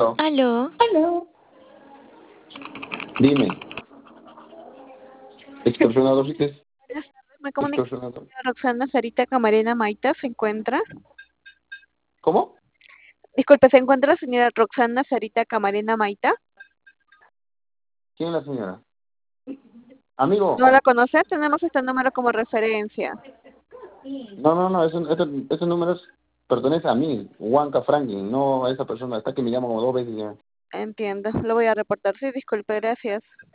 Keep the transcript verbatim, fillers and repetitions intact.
Aló. Aló. Aló. Dime. Extorsionador, ¿sí qué es? Buenas tardes, me comunico con Extorsionador. la señora Roxana Sarita Camarena Maita, ¿se encuentra? ¿Cómo? Disculpe, ¿se encuentra la señora Roxana Sarita Camarena Maita? ¿Quién es la señora? Amigo. ¿No la conoce? Tenemos este número como referencia. No, no, no, ese, ese, ese número es- pertenece a mí, Juanca Franklin, no a esa persona. Está que me llama como dos veces ya. Entiendo, lo voy a reportar. Sí, disculpe, gracias.